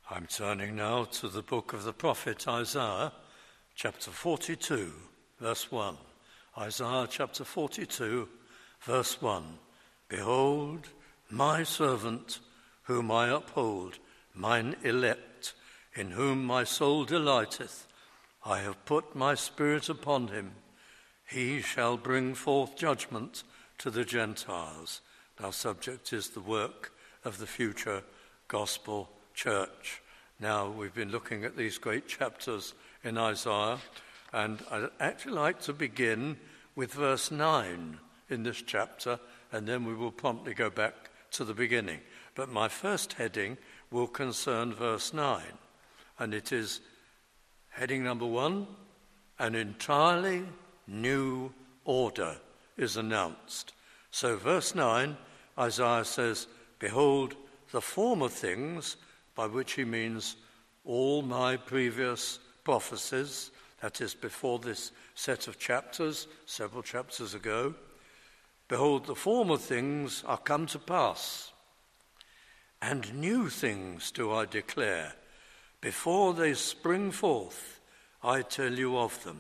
I'm turning now to the book of the prophet Isaiah, chapter 42, verse 1. Isaiah chapter 42, verse 1. Behold, my servant, whom I uphold, mine elect, in whom my soul delighteth. I have put my spirit upon him. He shall bring forth judgment to the Gentiles. Our subject is the work of the future gospel church. Now, we've been looking at these great chapters in Isaiah, and I'd actually like to begin with verse 9 in this chapter, and then we will promptly go back to the beginning. But my first heading will concern verse 9, and it is heading number 1, an entirely new order is announced. So verse 9, Isaiah says, behold, the former things, by which he means all my previous prophecies, that is before this set of chapters, several chapters ago, behold, the former things are come to pass, and new things do I declare. Before they spring forth, I tell you of them.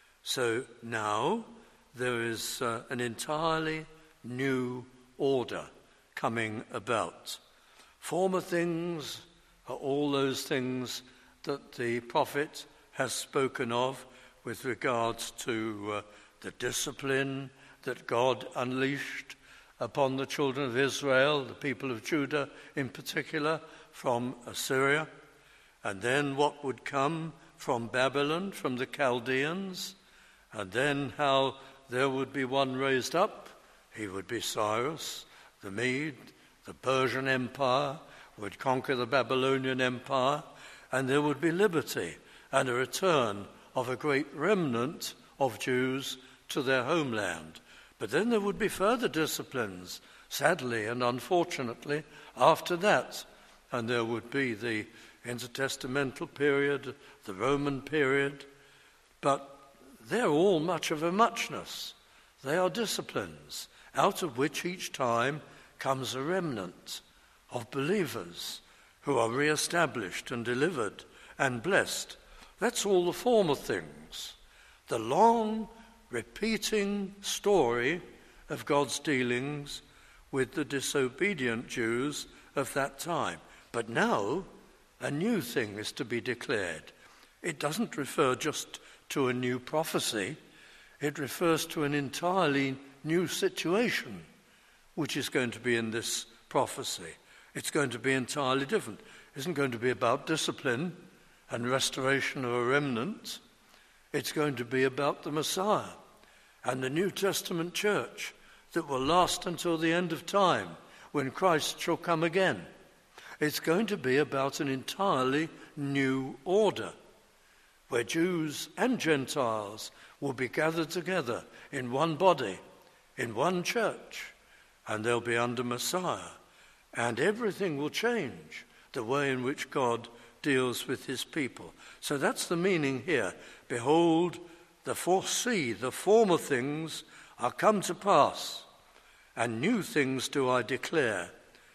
So now there is an entirely new order coming about. Former things are all those things that the prophet has spoken of with regards to the discipline that God unleashed upon the children of Israel, the people of Judah in particular, from Assyria, and then what would come from Babylon, from the Chaldeans, and then how there would be one raised up. He would be Cyrus, the Mede, the Persian Empire would conquer the Babylonian Empire, and there would be liberty and a return of a great remnant of Jews to their homeland. But then there would be further disciplines, sadly and unfortunately, after that. And there would be the intertestamental period, the Roman period. But they're all much of a muchness. They are disciplines, out of which each time comes a remnant of believers who are re-established and delivered and blessed. That's all the former things. The long, repeating story of God's dealings with the disobedient Jews of that time. But now, a new thing is to be declared. It doesn't refer just to a new prophecy. It refers to an entirely new situation, which is going to be in this prophecy. It's going to be entirely different. It isn't going to be about discipline and restoration of a remnant. It's going to be about the Messiah and the New Testament church that will last until the end of time, when Christ shall come again. It's going to be about an entirely new order, where Jews and Gentiles will be gathered together in one body, in one church, and they'll be under Messiah. And everything will change, the way in which God deals with his people. So that's the meaning here. Behold, the former things are come to pass, and new things do I declare.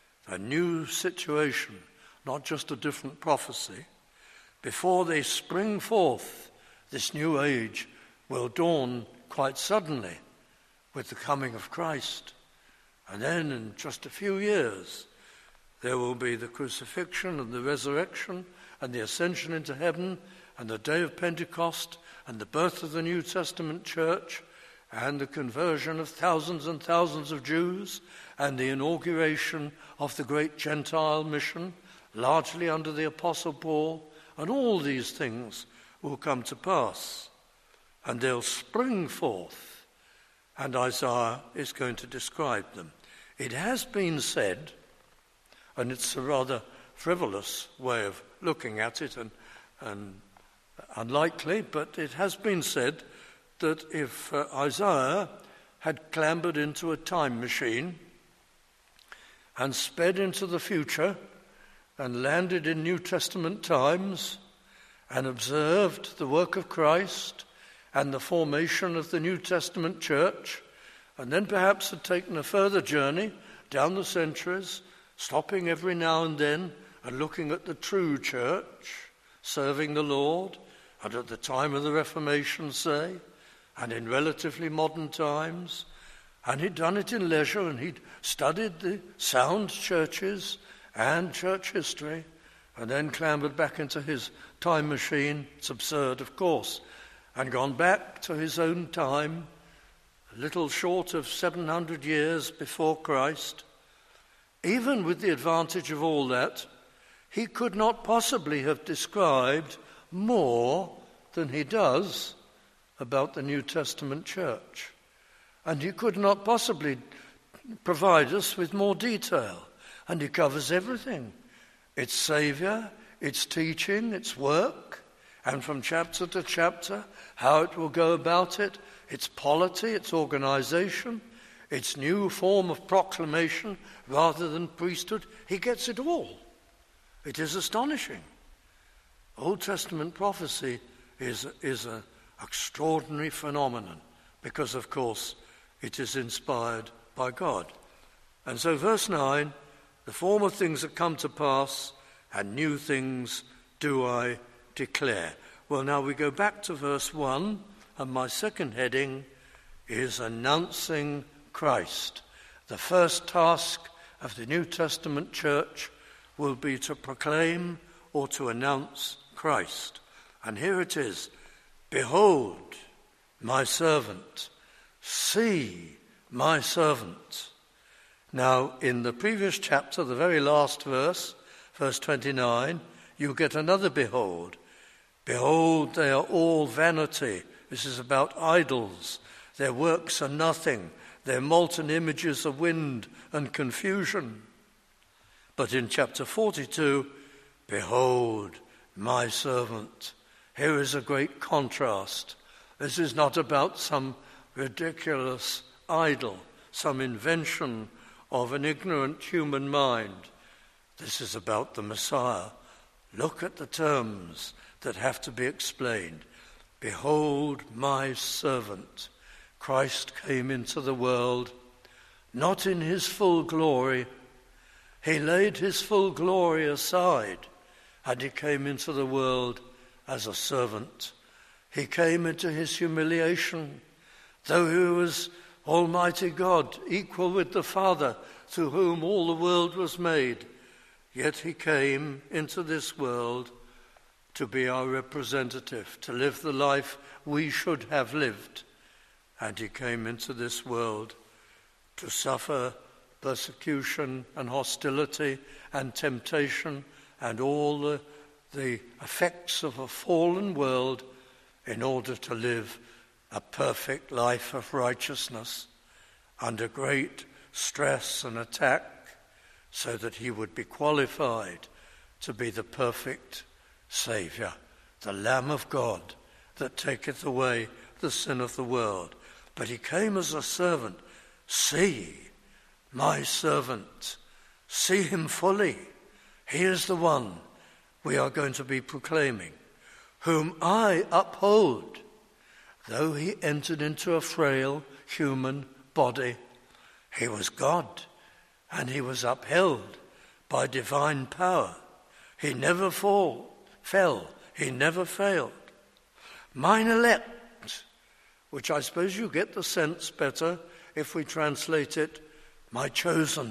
A new situation, not just a different prophecy. Before they spring forth, this new age will dawn quite suddenly with the coming of Christ. And then in just a few years, there will be the crucifixion and the resurrection and the ascension into heaven and the day of Pentecost and the birth of the New Testament church and the conversion of thousands and thousands of Jews and the inauguration of the great Gentile mission, largely under the Apostle Paul. And all these things will come to pass. And they'll spring forth. And Isaiah is going to describe them. It has been said, and it's a rather frivolous way of looking at it and unlikely, but it has been said that if Isaiah had clambered into a time machine and sped into the future and landed in New Testament times and observed the work of Christ and the formation of the New Testament church, and then perhaps had taken a further journey down the centuries, stopping every now and then and looking at the true church, serving the Lord, and at the time of the Reformation, say, and in relatively modern times, and he'd done it in leisure, and he'd studied the sound churches and church history, and then clambered back into his time machine, it's absurd, of course, and gone back to his own time, a little short of 700 years before Christ. Even with the advantage of all that, he could not possibly have described more than he does about the New Testament church. And he could not possibly provide us with more detail. And he covers everything. Its Saviour, its teaching, its work, and from chapter to chapter, how it will go about it, its polity, its organization, its new form of proclamation rather than priesthood. He gets it all. It is astonishing. Old Testament prophecy is an extraordinary phenomenon because, of course, it is inspired by God. And so verse 9, the former things have come to pass, and new things do I declare. Well, now we go back to verse 1, and my second heading is announcing Christ. The first task of the New Testament church will be to proclaim or to announce Christ. And here it is, behold my servant, see my servant. Now, in the previous chapter, the very last verse, verse 29, you get another behold. Behold, they are all vanity. This is about idols. Their works are nothing. Their molten images are wind and confusion. But in chapter 42, behold, my servant. Here is a great contrast. This is not about some ridiculous idol, some invention of an ignorant human mind. This is about the Messiah. Look at the terms that have to be explained. Behold my servant. Christ came into the world, not in his full glory. He laid his full glory aside, and he came into the world as a servant. He came into his humiliation, though he was Almighty God, equal with the Father, through whom all the world was made. Yet he came into this world to be our representative, to live the life we should have lived. And he came into this world to suffer persecution and hostility and temptation and all the effects of a fallen world in order to live a perfect life of righteousness under great stress and attack, so that he would be qualified to be the perfect Saviour, the Lamb of God that taketh away the sin of the world. But he came as a servant. See my servant. See him fully. He is the one we are going to be proclaiming, whom I uphold. Though he entered into a frail human body, he was God, and he was upheld by divine power. He never fell. He never failed. Mine elect, which I suppose you get the sense better if we translate it, my chosen.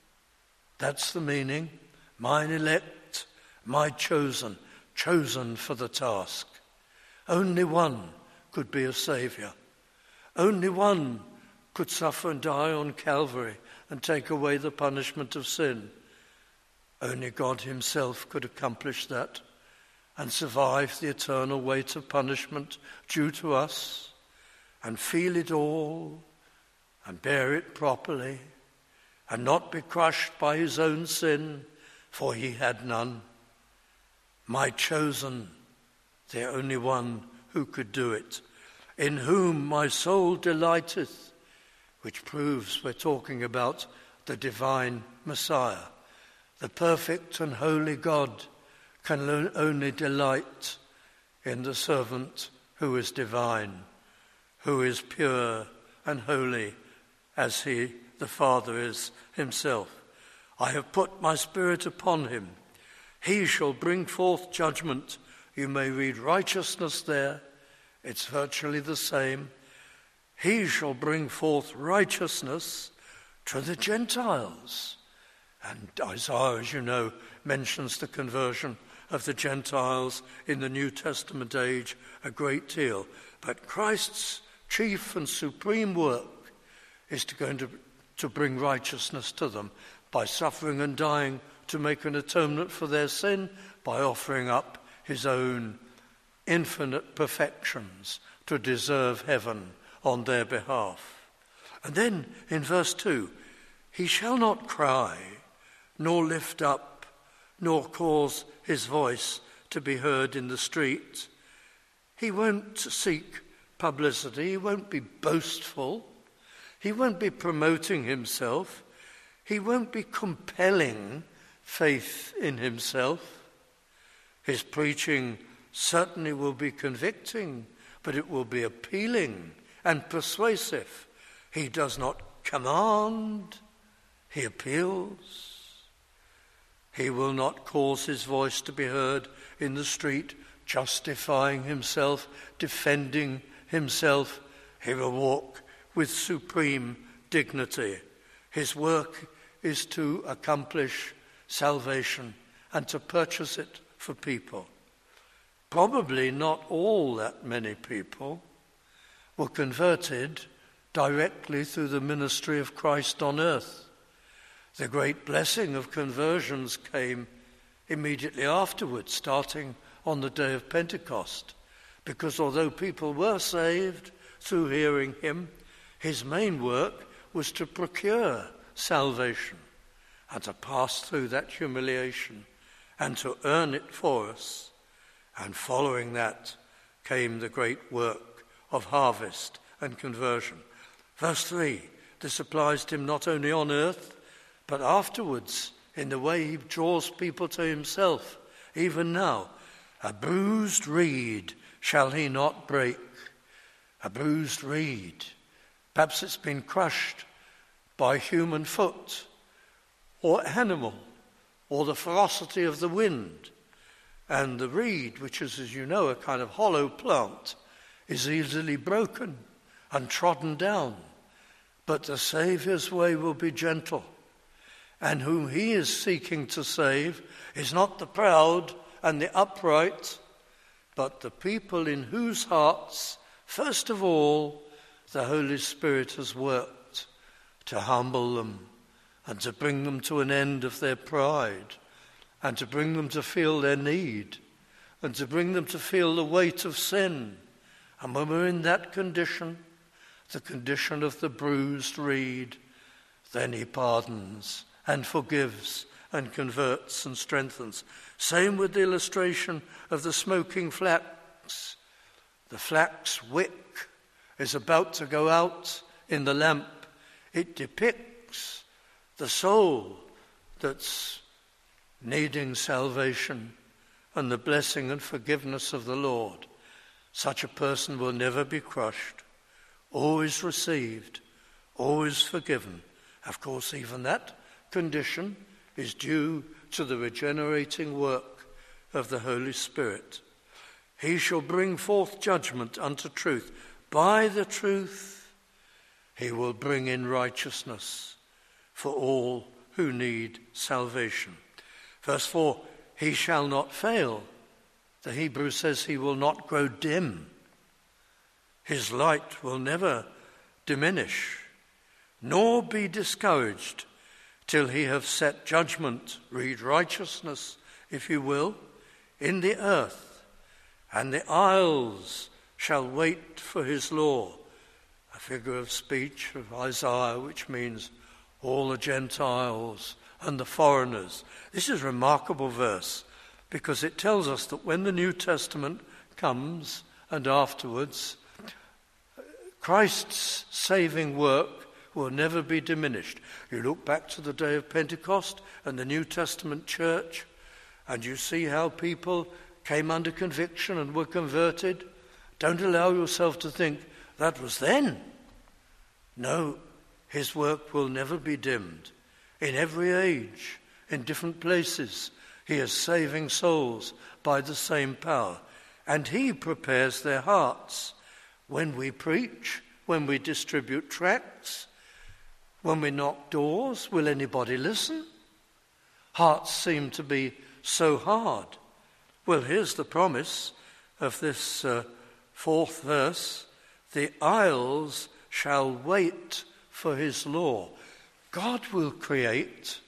That's the meaning. Mine elect, my chosen for the task. Only one could be a Saviour. Only one could suffer and die on Calvary and take away the punishment of sin. Only God himself could accomplish that and survive the eternal weight of punishment due to us and feel it all and bear it properly and not be crushed by his own sin, for he had none. My chosen, the only one who could do it, in whom my soul delighteth, which proves we're talking about the divine Messiah. The perfect and holy God can only delight in the servant who is divine, who is pure and holy as he, the Father, is himself. I have put my spirit upon him, He shall bring forth judgment. You may read righteousness there. It's virtually the same. He shall bring forth righteousness to the Gentiles. And Isaiah, as you know, mentions the conversion of the Gentiles in the New Testament age a great deal. But Christ's chief and supreme work is to bring righteousness to them by suffering and dying to make an atonement for their sin, by offering up his own infinite perfections to deserve heaven on their behalf. And then in verse 2, he shall not cry, nor lift up, nor cause his voice to be heard in the street. He won't seek publicity. He won't be boastful. He won't be promoting himself. He won't be compelling faith in himself. His preaching certainly will be convicting, but it will be appealing and persuasive. He does not command, he appeals. He will not cause his voice to be heard in the street, justifying himself, defending himself. He will walk with supreme dignity. His work is to accomplish salvation and to purchase it for people. Probably not all that many people were converted directly through the ministry of Christ on earth. The great blessing of conversions came immediately afterwards, starting on the day of Pentecost, because although people were saved through hearing him, his main work was to procure salvation and to pass through that humiliation and to earn it for us. And following that came the great work of harvest and conversion. Verse 3, this applies to him not only on earth, but afterwards in the way he draws people to himself. Even now, a bruised reed shall he not break. A bruised reed. Perhaps it's been crushed by human foot or animal or the ferocity of the wind. And the reed, which is, as you know, a kind of hollow plant, is easily broken and trodden down. But the Saviour's way will be gentle. And whom he is seeking to save is not the proud and the upright, but the people in whose hearts, first of all, the Holy Spirit has worked to humble them and to bring them to an end of their pride and to bring them to feel their need and to bring them to feel the weight of sin. And when we're in that condition, the condition of the bruised reed, then he pardons and forgives and converts and strengthens. Same with the illustration of the smoking flax. The flax wick is about to go out in the lamp. It depicts the soul that's needing salvation and the blessing and forgiveness of the Lord. Such a person will never be crushed, always received, always forgiven. Of course, even that condition is due to the regenerating work of the Holy Spirit. He shall bring forth judgment unto truth. By the truth he will bring in righteousness for all who need salvation. Verse 4, he shall not fail. The Hebrew says he will not grow dim. His light will never diminish, nor be discouraged till he have set judgment, read righteousness, if you will, in the earth, and the isles shall wait for his law. A figure of speech of Isaiah, which means all the Gentiles and the foreigners. This is a remarkable verse because it tells us that when the New Testament comes and afterwards, Christ's saving work will never be diminished. You look back to the day of Pentecost and the New Testament church, and you see how people came under conviction and were converted. Don't allow yourself to think that was then. No, his work will never be dimmed. In every age, in different places, He is saving souls by the same power. And he prepares their hearts. When we preach, when we distribute tracts, when we knock doors, will anybody listen? Hearts seem to be so hard. Well, here's the promise of this fourth verse. The isles shall wait for his law. God will create,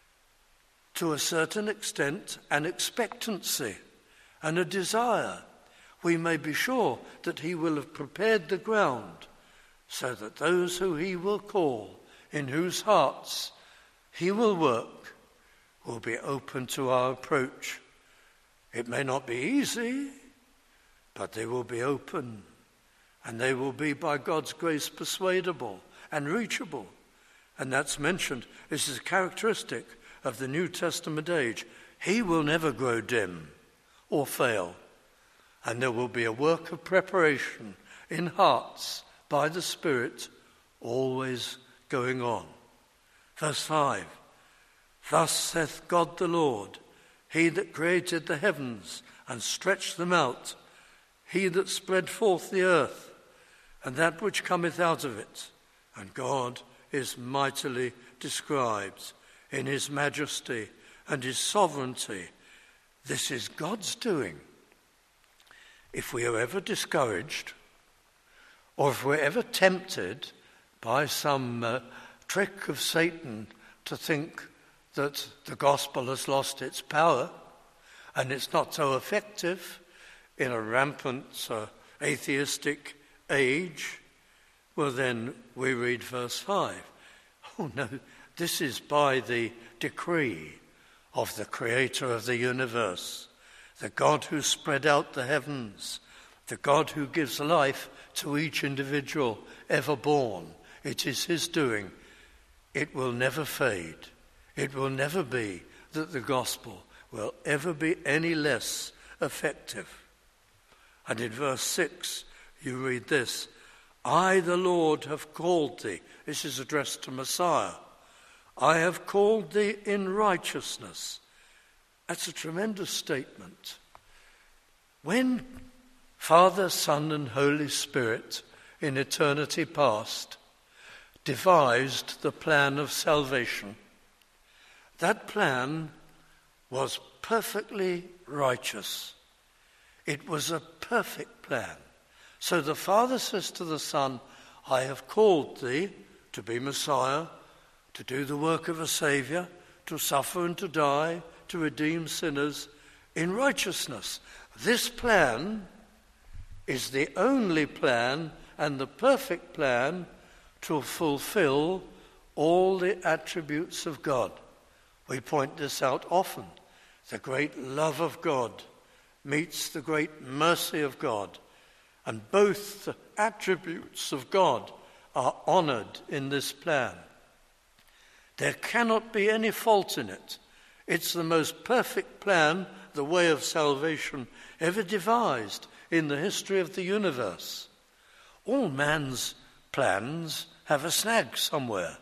to a certain extent, an expectancy and a desire. We may be sure that he will have prepared the ground so that those who he will call, in whose hearts he will work, will be open to our approach. It may not be easy, but they will be open, and they will be, by God's grace, persuadable and reachable. And that's mentioned. This is a characteristic of the New Testament age. He will never grow dim or fail. And there will be a work of preparation in hearts by the Spirit always going on. Verse 5, thus saith God the Lord, he that created the heavens and stretched them out, he that spread forth the earth, and that which cometh out of it. And God is mightily described in his majesty and his sovereignty. This is God's doing. If we are ever discouraged, or if we're ever tempted by some trick of Satan to think that the gospel has lost its power and it's not so effective in a rampant atheistic age, well, then we read verse 5. Oh no, this is by the decree of the creator of the universe, the God who spread out the heavens, the God who gives life to each individual ever born. It is his doing. It will never fade. It will never be that the gospel will ever be any less effective. And in verse 6, you read this, I, the Lord, have called thee. This is addressed to Messiah. I have called thee in righteousness. That's a tremendous statement. When Father, Son, and Holy Spirit in eternity past devised the plan of salvation, that plan was perfectly righteous. It was a perfect plan. So the Father says to the Son, I have called thee to be Messiah, to do the work of a Saviour, to suffer and to die, to redeem sinners in righteousness. This plan is the only plan and the perfect plan to fulfill all the attributes of God. We point this out often. The great love of God meets the great mercy of God. And both the attributes of God are honored in this plan. There cannot be any fault in it. It's the most perfect plan, the way of salvation, ever devised in the history of the universe. All man's plans have a snag somewhere.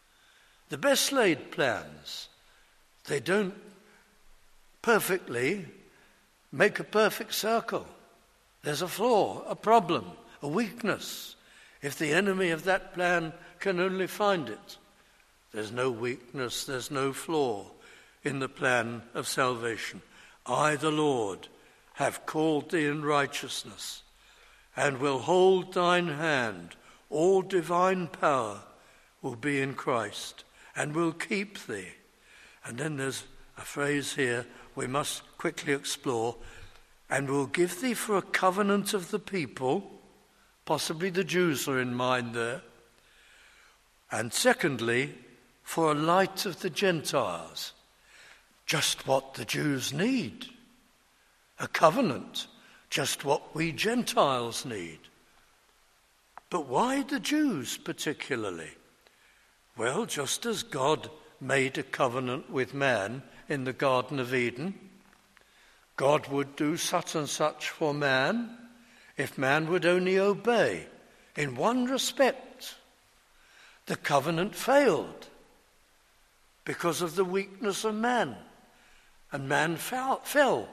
The best laid plans, they don't perfectly make a perfect circle. There's a flaw, a problem, a weakness. If the enemy of that plan can only find it, there's no weakness, there's no flaw in the plan of salvation. I, the Lord, have called thee in righteousness, and will hold thine hand. All divine power will be in Christ, and will keep thee. And then there's a phrase here we must quickly explore, and will give thee for a covenant of the people. Possibly the Jews are in mind there. And secondly, for a light of the Gentiles. Just what the Jews need. A covenant, just what we Gentiles need. But why the Jews particularly? Well, just as God made a covenant with man in the Garden of Eden, God would do such and such for man if man would only obey. In one respect, the covenant failed because of the weakness of man. and man fell,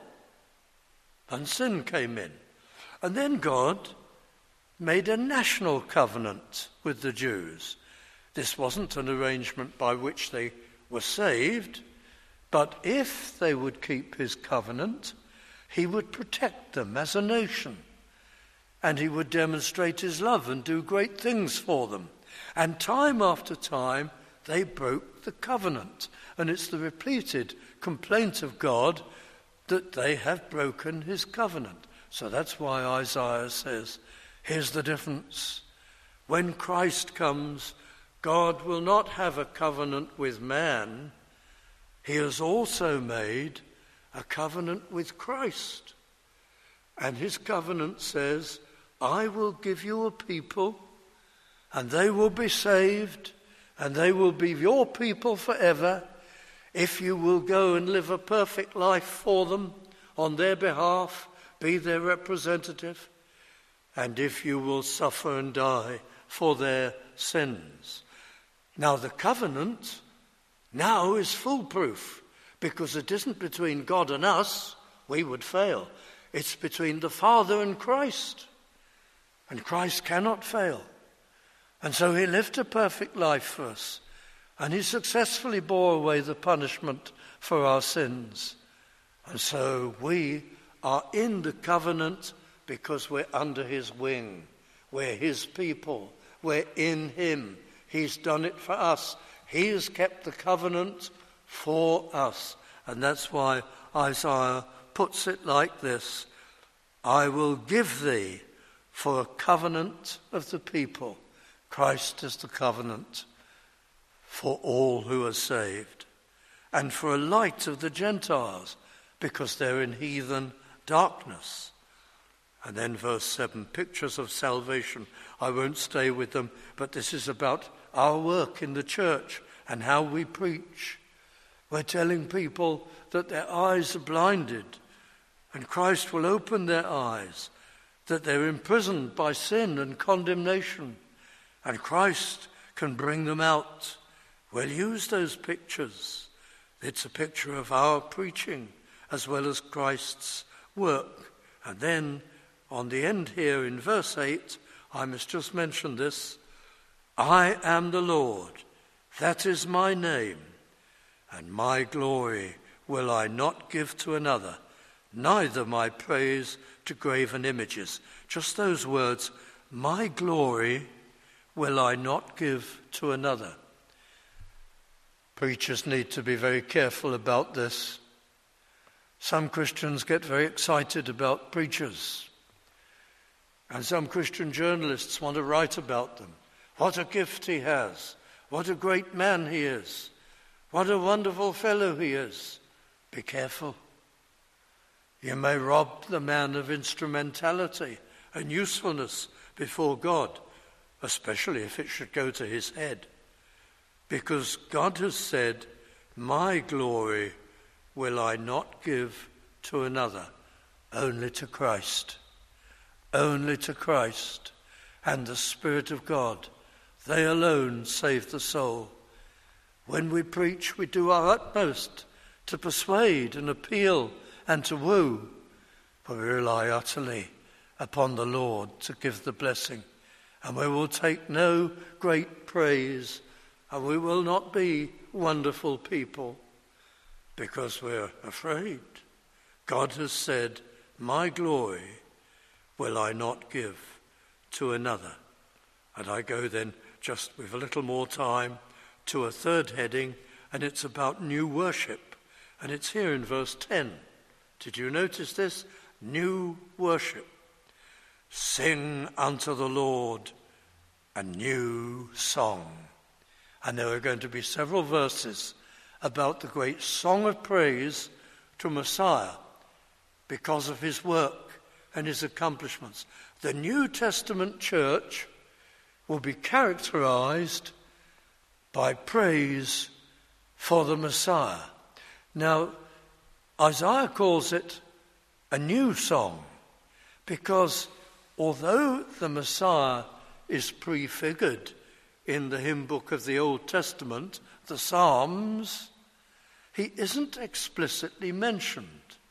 and sin came in. And then God made a national covenant with the Jews. This wasn't an arrangement by which they were saved, but if they would keep his covenant, he would protect them as a nation, and he would demonstrate his love and do great things for them. And time after time, they broke the covenant. And it's the repeated complaint of God that they have broken his covenant. So that's why Isaiah says, here's the difference. When Christ comes, God will not have a covenant with man. He has also made a covenant with Christ. And his covenant says, I will give you a people, and they will be saved, and they will be your people forever, if you will go and live a perfect life for them, on their behalf, be their representative, and if you will suffer and die for their sins. Now the covenant now is foolproof, because it isn't between God and us, we would fail. It's between the Father and Christ, and Christ cannot fail. And so he lived a perfect life for us, and he successfully bore away the punishment for our sins. And so we are in the covenant because we're under his wing. We're his people. We're in him. He's done it for us. He has kept the covenant for us. And that's why Isaiah puts it like this: I will give thee for a covenant of the people. Christ is the covenant for all who are saved, and for a light of the Gentiles, because they're in heathen darkness. And then verse 7, pictures of salvation. I won't stay with them, but this is about our work in the church and how we preach. We're telling people that their eyes are blinded, and Christ will open their eyes, that they're imprisoned by sin and condemnation, and Christ can bring them out. We'll use those pictures. It's a picture of our preaching as well as Christ's work. And then on the end here in verse 8, I must just mention this: I am the Lord, that is my name, and my glory will I not give to another, neither my praise to graven images. Just those words, my glory will I not give to another. Preachers need to be very careful about this. Some Christians get very excited about preachers, and some Christian journalists want to write about them. What a gift he has. What a great man he is. What a wonderful fellow he is. Be careful. You may rob the man of instrumentality and usefulness before God, especially if it should go to his head. Because God has said, my glory will I not give to another, only to Christ. Only to Christ and the Spirit of God. They alone save the soul. When we preach, we do our utmost to persuade and appeal and to woo, but we rely utterly upon the Lord to give the blessing. And we will take no great praise, and we will not be wonderful people, because we're afraid. God has said, my glory will I not give to another. And I go then, just with a little more time, to a third heading, and it's about new worship. And it's here in verse 10. Did you notice this? New worship. Sing unto the Lord a new song. And there are going to be several verses about the great song of praise to Messiah because of his work and his accomplishments. The New Testament church will be characterized by praise for the Messiah. Now, Isaiah calls it a new song because although the Messiah is prefigured in the hymn book of the Old Testament, the Psalms, he isn't explicitly mentioned.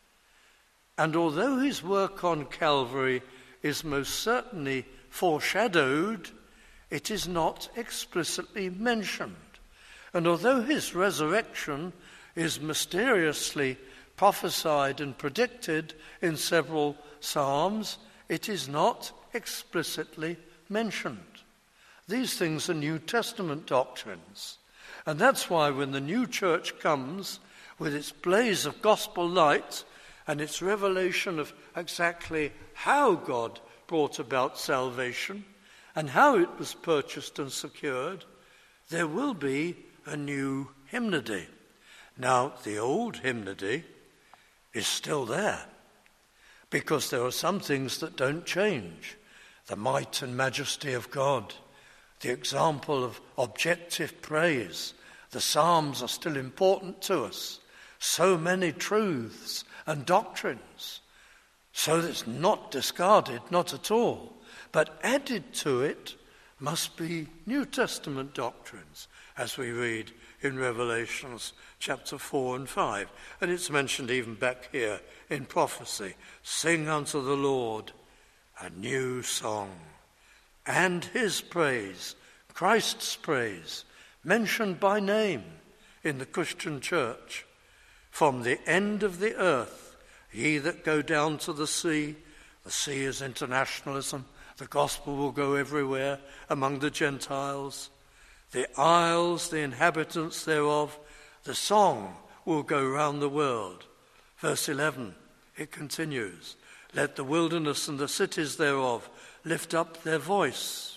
And although his work on Calvary is most certainly foreshadowed, it is not explicitly mentioned. And although his resurrection is mysteriously prophesied and predicted in several psalms, it is not explicitly mentioned. These things are New Testament doctrines. And that's why when the new church comes with its blaze of gospel light and its revelation of exactly how God brought about salvation and how it was purchased and secured, there will be a new hymnody. Now, the old hymnody is still there because there are some things that don't change. The might and majesty of God, the example of objective praise. The Psalms are still important to us. So many truths and doctrines. So that it's not discarded, not at all. But added to it must be New Testament doctrines, as we read in Revelations chapter 4 and 5. And it's mentioned even back here in prophecy. Sing unto the Lord a new song. And his praise, Christ's praise, mentioned by name in the Christian church. From the end of the earth, ye that go down to the sea is internationalism, the gospel will go everywhere among the Gentiles. The isles, the inhabitants thereof, the song will go round the world. Verse 11, it continues, let the wilderness and the cities thereof lift up their voice.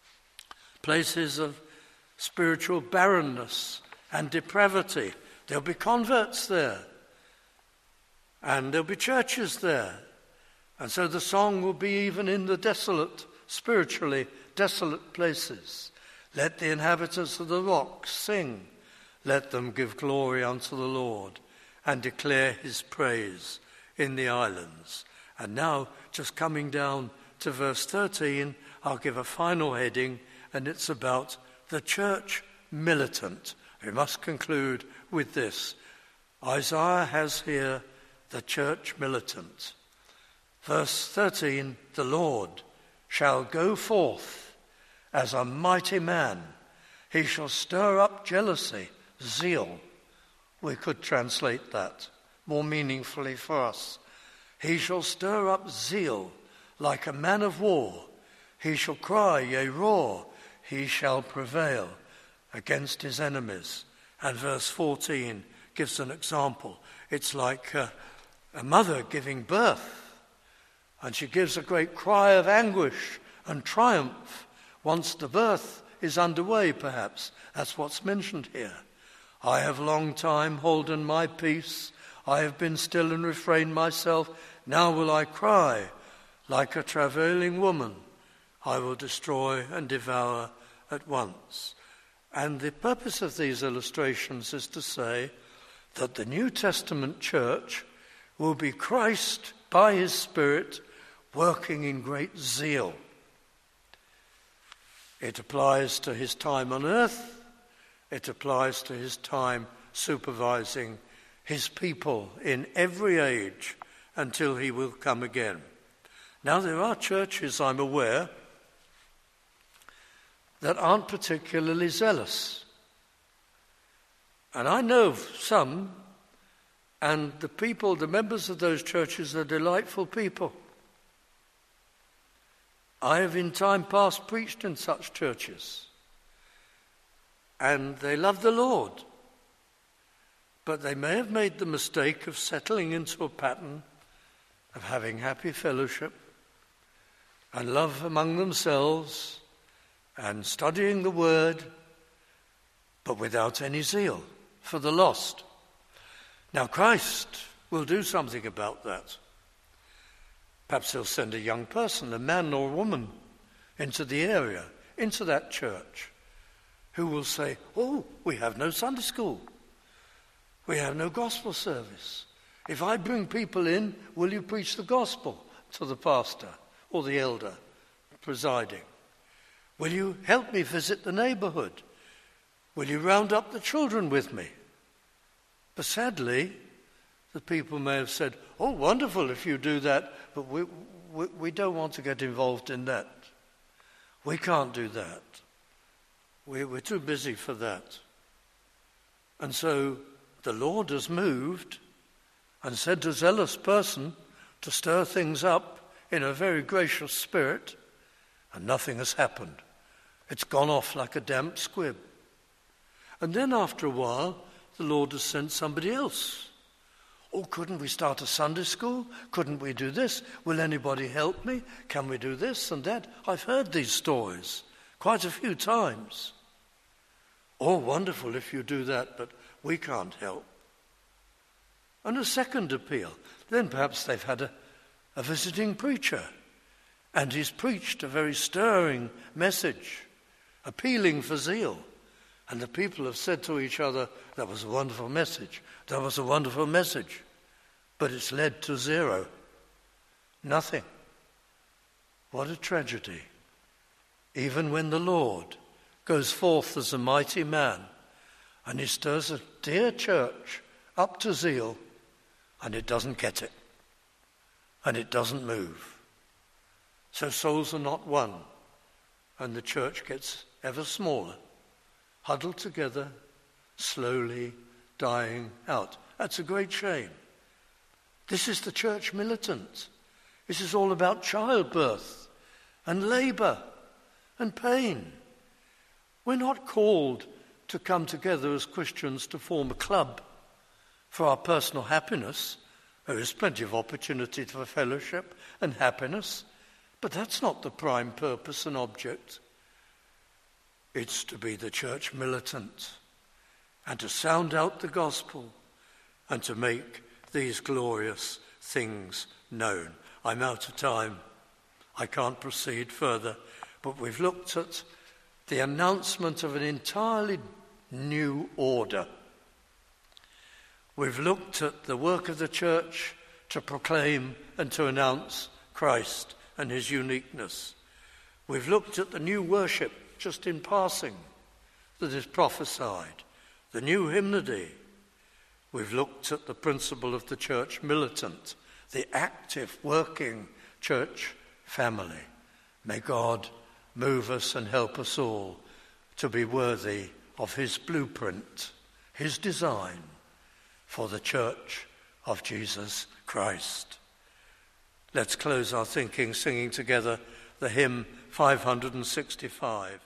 Places of spiritual barrenness and depravity, there'll be converts there, and there'll be churches there. And so the song will be even in the desolate, spiritually desolate places. Let the inhabitants of the rocks sing. Let them give glory unto the Lord and declare his praise in the islands. And now, just coming down to verse 13, I'll give a final heading, and it's about the church militant. We must conclude with this. Isaiah has here the church militant. Verse 13, the Lord shall go forth as a mighty man. He shall stir up jealousy, zeal. We could translate that more meaningfully for us. He shall stir up zeal like a man of war. He shall cry, yea, roar. He shall prevail against his enemies. And verse 14 gives an example. It's like a mother giving birth. And she gives a great cry of anguish and triumph once the birth is underway, perhaps. That's what's mentioned here. I have long time holden my peace. I have been still and refrained myself. Now will I cry like a travailing woman. I will destroy and devour at once. And the purpose of these illustrations is to say that the New Testament church will be Christ by his Spirit working in great zeal. It applies to his time on earth. It applies to his time supervising his people in every age until he will come again. Now, there are churches, I'm aware, that aren't particularly zealous. And I know of some, and the people, the members of those churches are delightful people. I have in time past preached in such churches, and they love the Lord, but they may have made the mistake of settling into a pattern of having happy fellowship and love among themselves and studying the word, but without any zeal for the lost. Now, Christ will do something about that. Perhaps he'll send a young person, a man or a woman, into the area, into that church, who will say, oh, we have no Sunday school. We have no gospel service. If I bring people in, will you preach the gospel to the pastor or the elder presiding? Will you help me visit the neighborhood? Will you round up the children with me? But sadly, the people may have said, oh, wonderful if you do that, but we don't want to get involved in that. We can't do that. We're too busy for that. And so the Lord has moved and sent a zealous person to stir things up in a very gracious spirit, and nothing has happened. It's gone off like a damp squib. And then after a while, the Lord has sent somebody else. Oh, couldn't we start a Sunday school? Couldn't we do this? Will anybody help me? Can we do this and that? I've heard these stories quite a few times. Oh, wonderful if you do that, but we can't help. And a second appeal. Then perhaps they've had a visiting preacher, and he's preached a very stirring message, appealing for zeal. And the people have said to each other, that was a wonderful message, that was a wonderful message. But it's led to zero. Nothing. What a tragedy. Even when the Lord goes forth as a mighty man and he stirs a dear church up to zeal, and it doesn't get it. And it doesn't move. So souls are not won, and the church gets ever smaller, huddled together, slowly dying out. That's a great shame. This is the church militant. This is all about childbirth and labour and pain. We're not called to come together as Christians to form a club for our personal happiness. There is plenty of opportunity for fellowship and happiness, but that's not the prime purpose and object. It's to be the church militant and to sound out the gospel and to make these glorious things known. I'm out of time. I can't proceed further, but we've looked at the announcement of an entirely new order. We've looked at the work of the church to proclaim and to announce Christ and his uniqueness. We've looked at the new worship, just in passing, that is prophesied, the new hymnody. We've looked at the principle of the church militant, the active, working church family. May God move us and help us all to be worthy of his blueprint, his design for the church of Jesus Christ. Let's close our thinking singing together the hymn 565.